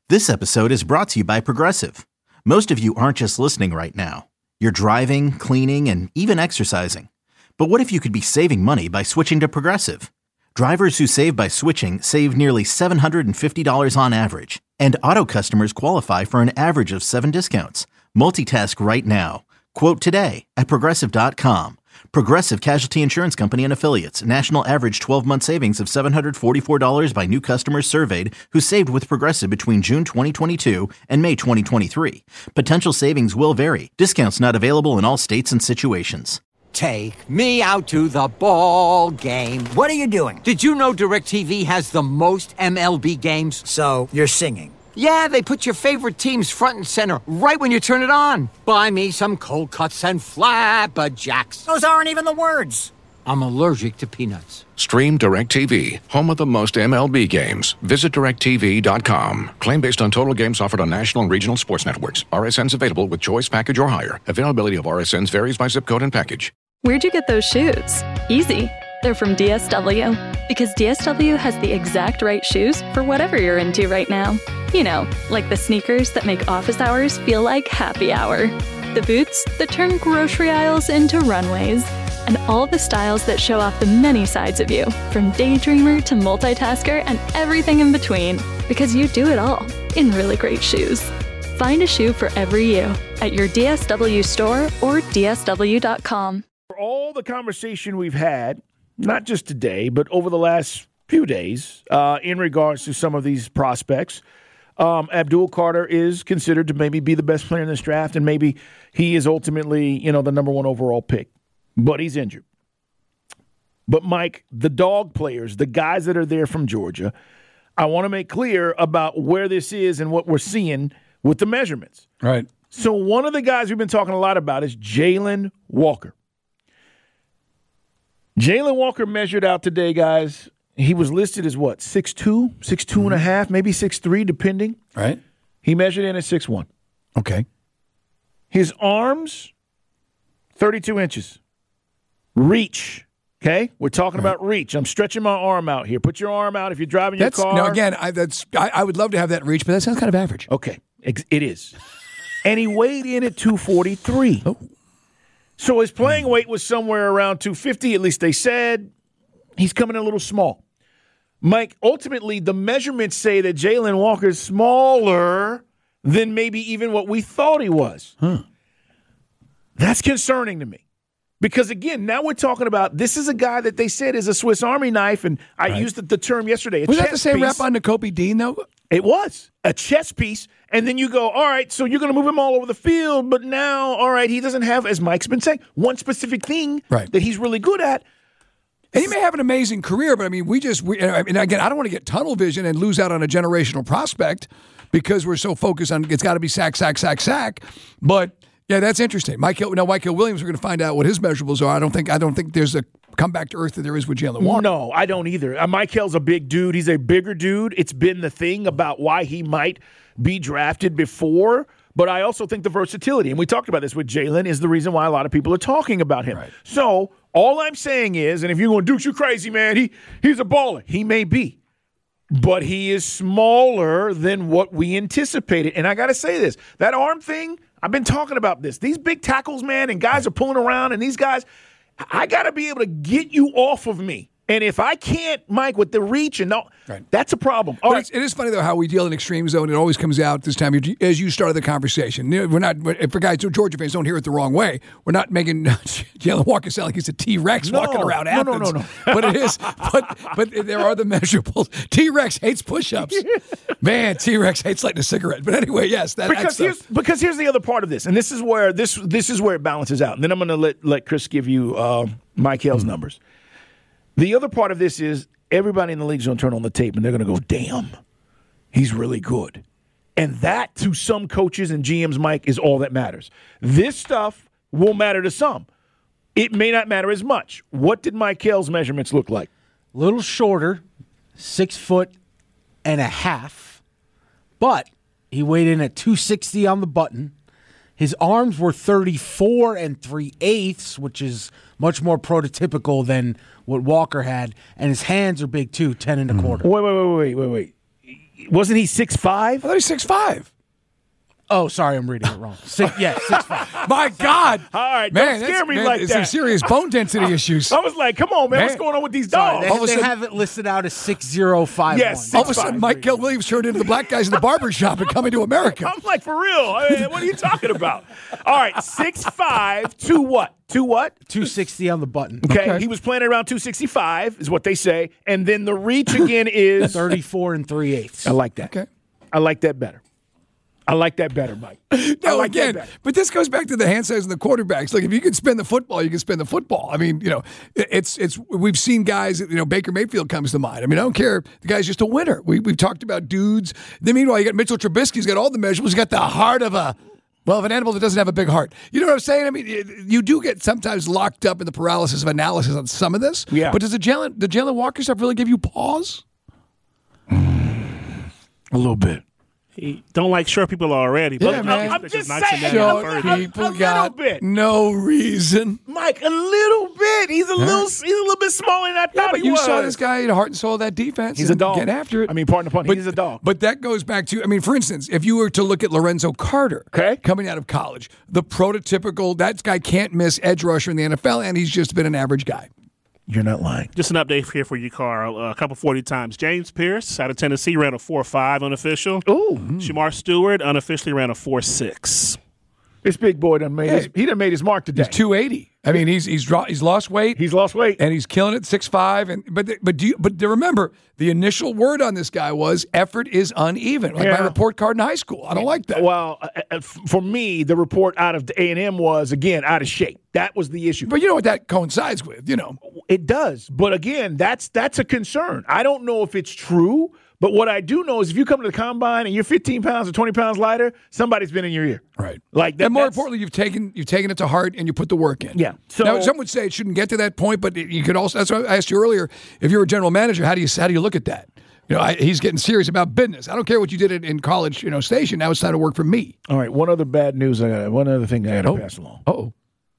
This episode is brought to you by Progressive. Most of you aren't just listening right now. You're driving, cleaning, and even exercising. But what if you could be saving money by switching to Progressive? Drivers who save by switching save nearly $750 on average. And auto customers qualify for an average of 7 discounts. Multitask right now. Quote today at Progressive.com. Progressive Casualty Insurance Company and Affiliates. National average 12-month savings of $744 by new customers surveyed who saved with Progressive between June 2022 and May 2023. Potential savings will vary. Discounts not available in all states and situations. Take me out to the ball game. What are you doing? Did you know DirecTV has the most MLB games? So, you're singing. Yeah, they put your favorite teams front and center right when you turn it on. Buy me some cold cuts and flapjacks. Those aren't even the words. I'm allergic to peanuts. Stream DirecTV, home of the most MLB games. Visit DirecTV.com. Claim based on total games offered on national and regional sports networks. RSNs available with choice package or higher. Availability of RSNs varies by zip code and package. Where'd you get those shoes? Easy. They're from DSW. Because DSW has the exact right shoes for whatever you're into right now. You know, like the sneakers that make office hours feel like happy hour. The boots that turn grocery aisles into runways. And all the styles that show off the many sides of you, from daydreamer to multitasker and everything in between. Because you do it all in really great shoes. Find a shoe for every you at your DSW store or DSW.com. For all the conversation we've had, not just today, but over the last few days, in regards to some of these prospects, Abdul Carter is considered to maybe be the best player in this draft, and maybe he is ultimately, the number one overall pick. But he's injured. But, Mike, the dog players, the guys that are there from Georgia, I want to make clear about where this is and what we're seeing with the measurements. Right. So one of the guys we've been talking a lot about is Jalen Walker. Jalen Walker measured out today, guys. He was listed as what, 6'2", 6'2 and a half, maybe 6'3", depending. Right. He measured in at 6'1". Okay. His arms, 32 inches. Reach, okay? We're talking about reach. I'm stretching my arm out here. Put your arm out if you're driving your car. Now, again, I would love to have that reach, but that sounds kind of average. Okay, it is. And he weighed in at 243. Oh. So his playing weight was somewhere around 250, at least they said. He's coming in a little small. Mike, ultimately, the measurements say that Jalen Walker's smaller than maybe even what we thought he was. That's concerning to me. Because, again, now we're talking about this is a guy that they said is a Swiss Army knife, and I used the term yesterday. Was that the same rep on Nakobe Dean, though? It was. A chess piece, and then you go, all right, so you're going to move him all over the field, but now, all right, he doesn't have, as Mike's been saying, one specific thing that he's really good at. And he may have an amazing career, but, I mean, again, I don't want to get tunnel vision and lose out on a generational prospect because we're so focused on it's got to be sack, but – yeah, that's interesting. Michael Williams, we're going to find out what his measurables are. I don't think there's a comeback to earth that there is with Jalen Walker. No, I don't either. Michael's a big dude. He's a bigger dude. It's been the thing about why he might be drafted before, but I also think the versatility, and we talked about this with Jalen, is the reason why a lot of people are talking about him. Right. So all I'm saying is, and if you're going, Dukes, you crazy, man, he's a baller. He may be. But he is smaller than what we anticipated. And I got to say this, that arm thing, I've been talking about this. These big tackles, man, and guys are pulling around, and these guys, I got to be able to get you off of me. And if I can't, Mike, with the reach and all, that's a problem. All right. It is funny, though, how we deal in extreme zone. It always comes out this time as you started the conversation. We're not, for guys, Georgia fans don't hear it the wrong way. We're not making Jalen Walker sound like he's a T-Rex walking around Athens. No. But it is. But there are the measurables. T-Rex hates push-ups. Man, T-Rex hates lighting a cigarette. But anyway, yes. Because here's the other part of this, and this is where it balances out. And then I'm going to let Chris give you Mike Hale's numbers. The other part of this is everybody in the league is going to turn on the tape and they're going to go, damn, he's really good. And that, to some coaches and GMs, Mike, is all that matters. This stuff will matter to some. It may not matter as much. What did Mike Hale's measurements look like? A little shorter, 6'1.5", but he weighed in at 260 on the button. His arms were 34 3/8, which is much more prototypical than what Walker had, and his hands are big too, 10 1/4. Wait. Wasn't he 6'5"? I thought he's 6'5". Oh, sorry, I'm reading it wrong. 6'5". My God. All right, man, don't scare me like it's that. some serious bone density issues. I was like, come on, man. What's Man. going on with these Sorry, dogs? they have it listed out as 6051. Yes, All of a sudden, Mike Kell Williams turned into the black guys in the barber shop and coming to America. I'm like, for real. I mean, what are you talking about? All right, 6'5", to what? To what? 260 on the button. Okay. He was playing around 265 is what they say. And then the reach again is 34 3/8. I like that. Okay. I like that better. I like that better, Mike. I No, like that again, better. but this goes back to the hand size and the quarterbacks. Like, if you can spin the football, you can spin the football. I mean, it's we've seen guys. Baker Mayfield comes to mind. I mean, I don't care. The guy's just a winner. We've talked about dudes. Then meanwhile, you got Mitchell Trubisky. He's got all the measurables. He's got the heart of an animal that doesn't have a big heart. You know what I'm saying? I mean, you do get sometimes locked up in the paralysis of analysis on some of this. Yeah. But does the Jalen Walker stuff really give you pause? A little bit. He don't like short people already. Yeah, man. I'm just saying. Short a people little got bit. no reason. Mike, a little bit. He's a little bit smaller than I Yeah, thought but he you was. saw this guy, the heart and soul of that defense. He's a and dog. Get after it. I mean, pardon the pun. He's a dog. But that goes back to, for instance, if you were to look at Lorenzo Carter coming out of college, the prototypical, that guy can't miss edge rusher in the NFL, and he's just been an average guy. You're not lying. Just an update here for you, Carl. A couple 40 times. James Pierce out of Tennessee ran a 4.5 unofficial. Ooh. Shamar Stewart unofficially ran a 4.6. This big boy done made made his mark today. He's 280. I mean, he's lost weight. He's lost weight. And he's killing it, 6'5". But remember, the initial word on this guy was effort is uneven. Like my report card in high school. I don't like that. Well, for me, the report out of the A&M was, again, out of shape. That was the issue. But you know what that coincides with, It does. But again, that's a concern. I don't know if it's true, but what I do know is if you come to the combine and you're 15 pounds or 20 pounds lighter, somebody's been in your ear. Right. Like that, and more importantly, you've taken it to heart and you put the work in. Yeah. So now, some would say it shouldn't get to that point, but you could also. That's what I asked you earlier. If you're a general manager, how do you look at that? He's getting serious about business. I don't care what you did in college, station. Now it's time to work for me. All right. One other bad news. One other thing I got to pass along. Oh.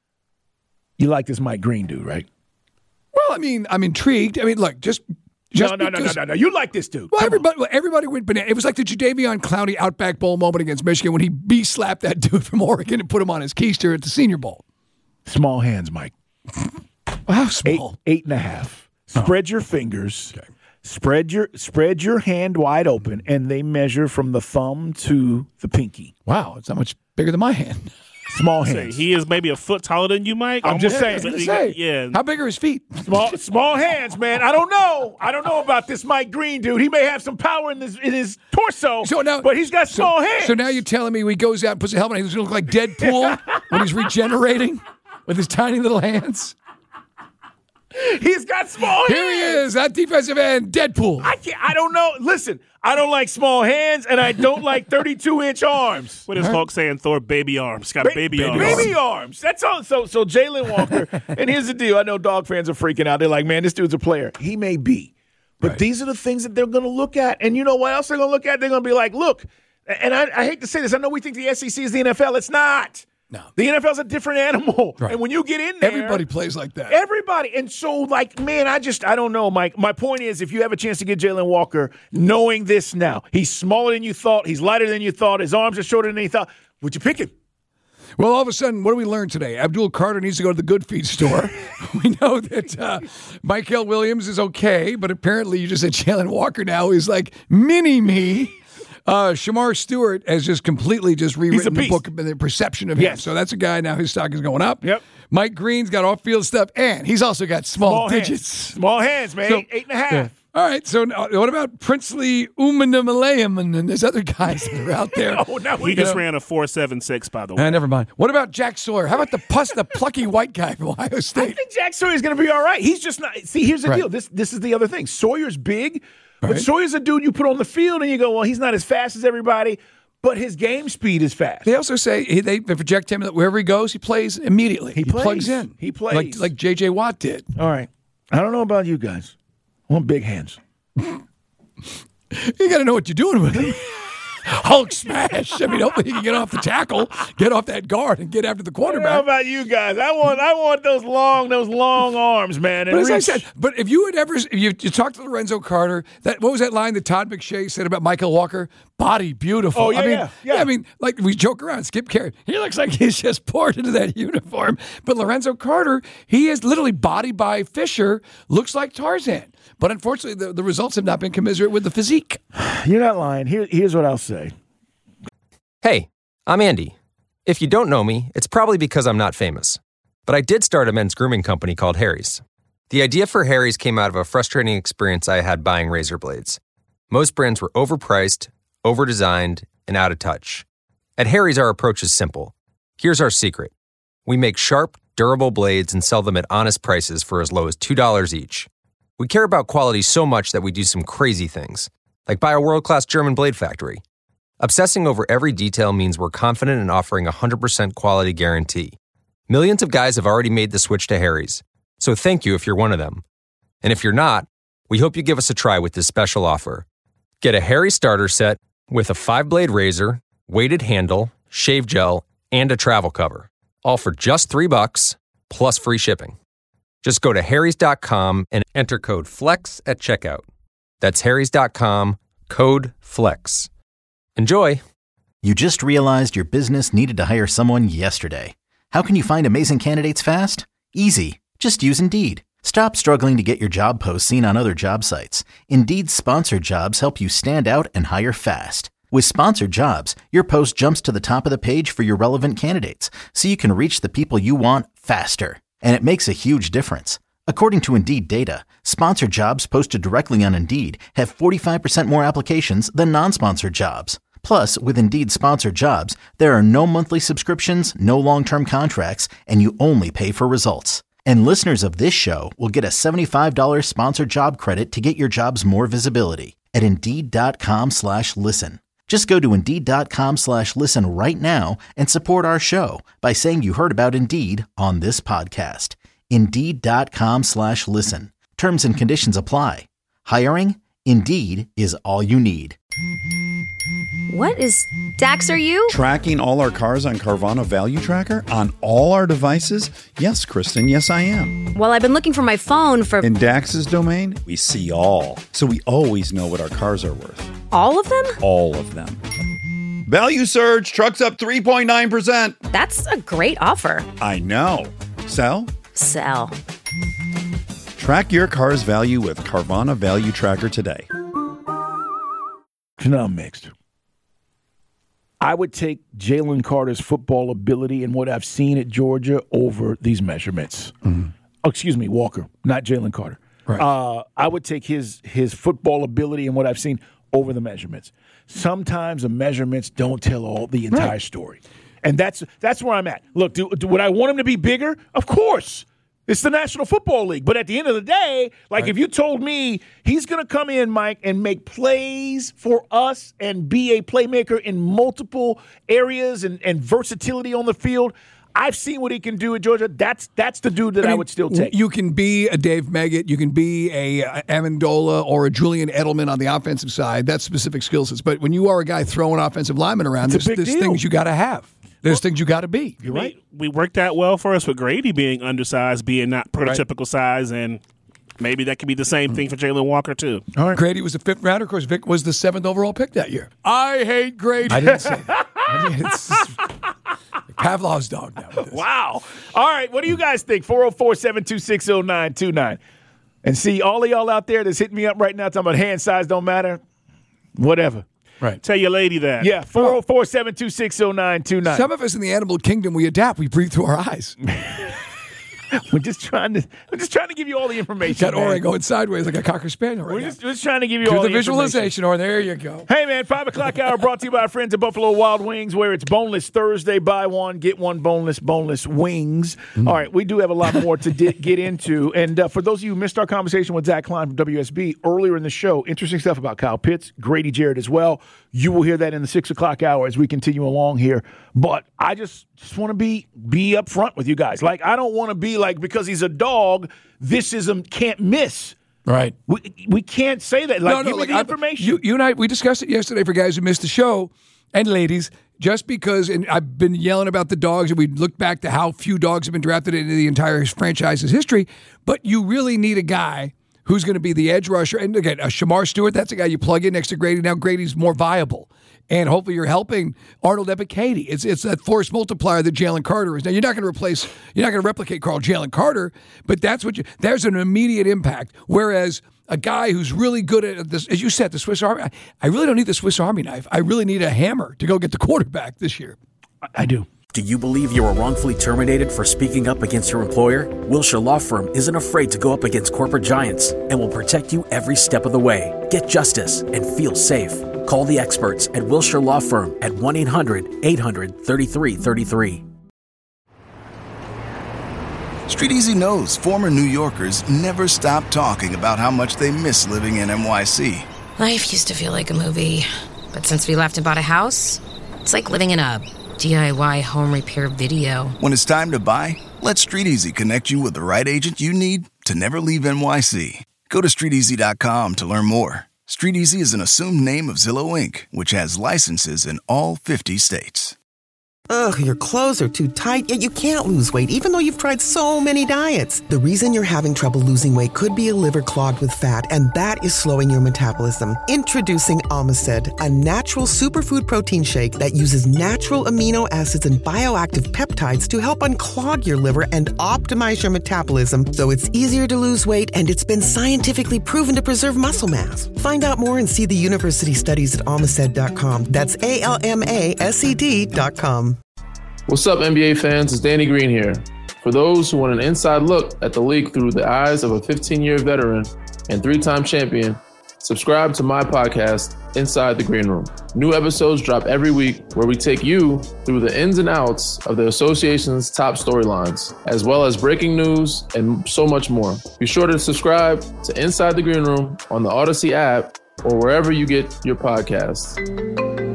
You like this Mike Green dude, right? Well, I'm intrigued. Look, just no. You like this dude. Well, everybody went banana. It was like the Jadeveon Clowney Outback Bowl moment against Michigan when he slapped that dude from Oregon and put him on his keister at the Senior Bowl. Small hands, Mike. How small? 8.5. Spread your fingers. Okay. Spread your hand wide open, and they measure from the thumb to the pinky. Wow, it's not much bigger than my hand. Small hands. He is maybe a foot taller than you, Mike. I'm just saying. Yeah. How big are his feet? Small hands, man. I don't know about this Mike Green dude. He may have some power in his torso, but he's got small hands. So now you're telling me he goes out and puts a helmet on, he's going to look like Deadpool when he's regenerating with his tiny little hands? He's got small hands. Here he is, that defensive end, Deadpool. I don't know. Listen, I don't like small hands, and I don't like 32-inch arms. What is Hulk saying? Thor, baby arms. Got baby arms. Baby arms. That's all. So Jalen Walker, and here's the deal. I know dog fans are freaking out. They're like, man, this dude's a player. He may be. But these are the things that they're going to look at. And you know what else they're going to look at? They're going to be like, look, and I hate to say this. I know we think the SEC is the NFL. It's not. No. The NFL's a different animal. Right. And when you get in there. Everybody plays like that. Everybody. And so, man, I don't know, Mike. My point is, if you have a chance to get Jalen Walker, knowing this now, he's smaller than you thought, he's lighter than you thought, his arms are shorter than you thought, would you pick him? Well, all of a sudden, what do we learn today? Abdul Carter needs to go to the Good Feet store. We know that Michael Williams is okay, but apparently you just said Jalen Walker now is like mini-me. Shamar Stewart has just completely rewritten the book and the perception of him. So that's a guy now, his stock is going up. Yep. Mike Green's got off-field stuff, and he's also got small digits. Small hands, man. So, 8.5. Yeah. All right, so what about Princely Umanamalayam and there's other guys that are out there? He just ran a 4.76, by the way. Never mind. What about Jack Sawyer? How about the plucky white guy from Ohio State? I think Jack Sawyer's going to be all right. He's just not. See, here's the deal. This is the other thing. Sawyer's big, but Sawyer's a dude you put on the field and you go, well, he's not as fast as everybody, but his game speed is fast. They also say they project him that wherever he goes, he plays immediately. He plugs in. He plays. Like J.J. Watt did. All right. I don't know about you guys. I want big hands. You got to know what you're doing with it. Hulk smash. I mean, hopefully he can get off the tackle, get off that guard, and get after the quarterback. How about you guys? I want those long arms, man. But as I said, if you talked to Lorenzo Carter, what was that line that Todd McShay said about Michael Walker? Body beautiful. Oh, yeah. I mean, like we joke around, Skip Carey, he looks like he's just poured into that uniform. But Lorenzo Carter, he is literally body by Fisher, looks like Tarzan. But unfortunately, the results have not been commensurate with the physique. You're not lying. Here's what I'll say. Hey, I'm Andy. If you don't know me, it's probably because I'm not famous. But I did start a men's grooming company called Harry's. The idea for Harry's came out of a frustrating experience I had buying razor blades. Most brands were overpriced, overdesigned, and out of touch. At Harry's, our approach is simple. Here's our secret. We make sharp, durable blades and sell them at honest prices for as low as $2 each. We care about quality so much that we do some crazy things, like buy a world-class German blade factory. Obsessing over every detail means we're confident in offering a 100% quality guarantee. Millions of guys have already made the switch to Harry's, so thank you if you're one of them. And if you're not, we hope you give us a try with this special offer. Get a Harry's starter set with a 5-blade razor, weighted handle, shave gel, and a travel cover, all for just $3 plus free shipping. Just go to harrys.com and enter code FLEX at checkout. That's harrys.com, code FLEX. Enjoy. You just realized your business needed to hire someone yesterday. How can you find amazing candidates fast? Easy. Just use Indeed. Stop struggling to get your job posts seen on other job sites. Indeed's sponsored jobs help you stand out and hire fast. With sponsored jobs, your post jumps to the top of the page for your relevant candidates, so you can reach the people you want faster. And it makes a huge difference. According to Indeed data, sponsored jobs posted directly on Indeed have 45% more applications than non-sponsored jobs. Plus, with Indeed sponsored jobs, there are no monthly subscriptions, no long-term contracts, and you only pay for results. And listeners of this show will get a $75 sponsored job credit to get your jobs more visibility at Indeed.com/listen. Just go to Indeed.com/listen right now and support our show by saying you heard about Indeed on this podcast. Indeed.com/listen. Terms and conditions apply. Hiring? Indeed is all you need. What is Dax, are you? Tracking all our cars on Carvana Value Tracker on all our devices? Yes, Kristen, yes I am. Well, I've been looking for my phone for... In Dax's domain, we see all. So we always know what our cars are worth. All of them? All of them. Value surge, trucks up 3.9%. That's a great offer. I know. Sell? Sell. Track your car's value with Carvana Value Tracker today. Now I'm mixed. I would take Jalen Carter's football ability and what I've seen at Georgia over these measurements. Mm-hmm. Oh, excuse me, Walker, not Jalen Carter. Right. I would take his football ability and what I've seen over the measurements. Sometimes the measurements don't tell all the entire story. And that's where I'm at. Look, would I want him to be bigger? Of course. It's the National Football League. But at the end of the day, if you told me he's going to come in, Mike, and make plays for us and be a playmaker in multiple areas and versatility on the field, I've seen what he can do at Georgia. That's the dude that I would still take. You can be a Dave Meggett. You can be a Amendola or a Julian Edelman on the offensive side. That's specific skill sets. But when you are a guy throwing offensive linemen around, there's things you got to have. There's things you got to be. You're right. We worked out well for us with Grady being undersized, being not prototypical size, and maybe that could be the same thing for Jalen Walker, too. All right. Grady was the 5th rounder. Of course, Vic was the 7th overall pick that year. I hate Grady. I didn't say that. It's Pavlov's dog now. Wow. All right. What do you guys think? 404-726-0929. And see, all of y'all out there that's hitting me up right now talking about hand size don't matter, whatever. Right. Tell your lady that. Yeah, 404-726-0929. Some of us in the animal kingdom, we adapt. We breathe through our eyes. I'm just trying to give you all the information. Got Ori going sideways like a Cocker Spaniel right now. We're just trying to give you all the visualization, or there you go. Hey, man, 5 o'clock hour brought to you by our friends at Buffalo Wild Wings, where it's Boneless Thursday. Buy one, get one boneless wings. All right, we do have a lot more to get into. And for those of you who missed our conversation with Zach Klein from WSB earlier in the show, interesting stuff about Kyle Pitts, Grady Jarrett as well. You will hear that in the 6 o'clock hour as we continue along here. But I just want to be upfront with you guys. Like, I don't want to be like, because he's a dog, this is can't miss. Right. We can't say that. Like, give me the information. You and I, we discussed it yesterday for guys who missed the show. and ladies, just because, and I've been yelling about the dogs, and we look back to how few dogs have been drafted into the entire franchise's history, but you really need a guy who's going to be the edge rusher. And again, Shamar Stewart, that's a guy you plug in next to Grady. Now Grady's more viable. And hopefully you're helping Arnold Ebiketie. It's that force multiplier that Jalen Carter is. Now, you're not going to replicate Jalen Carter, but there's an immediate impact. Whereas a guy who's really good at this, as you said, the Swiss Army, I really don't need the Swiss Army knife. I really need a hammer to go get the quarterback this year. I do. Do you believe you were wrongfully terminated for speaking up against your employer? Wilshire Law Firm isn't afraid to go up against corporate giants and will protect you every step of the way. Get justice and feel safe. Call the experts at Wilshire Law Firm at 1-800-800-3333. Street Easy knows former New Yorkers never stop talking about how much they miss living in NYC. Life used to feel like a movie, but since we left and bought a house, it's like living in a DIY home repair video. When it's time to buy, let Street Easy connect you with the right agent you need to never leave NYC. Go to StreetEasy.com to learn more. Street Easy is an assumed name of Zillow Inc., which has licenses in all 50 states. Ugh, your clothes are too tight, yet you can't lose weight even though you've tried so many diets. The reason you're having trouble losing weight could be a liver clogged with fat, and that is slowing your metabolism. Introducing Omicid, a natural superfood protein shake that uses natural amino acids and bioactive peptides to help unclog your liver and optimize your metabolism so it's easier to lose weight, and it's been scientifically proven to preserve muscle mass. Find out more and see the university studies at Omicid.com. That's ALMASED.com. What's up, NBA fans? It's Danny Green here. For those who want an inside look at the league through the eyes of a 15-year veteran and 3-time champion, subscribe to my podcast, Inside the Green Room. New episodes drop every week where we take you through the ins and outs of the association's top storylines, as well as breaking news and so much more. Be sure to subscribe to Inside the Green Room on the Odyssey app or wherever you get your podcasts.